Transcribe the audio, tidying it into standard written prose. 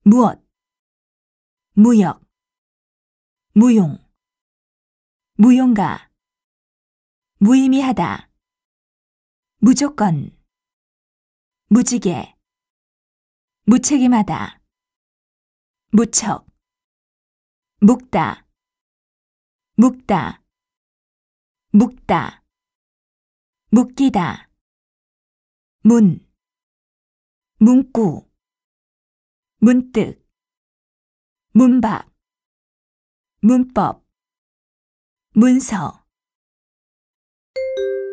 무엇, 무역, 무용, 무용가, 무의미하다, 무조건, 무지개, 무책임하다, 무척, 묵다, 묵다, 묵다, 묵기다, 문, 문구, 문득, 문박, 문법, 문서.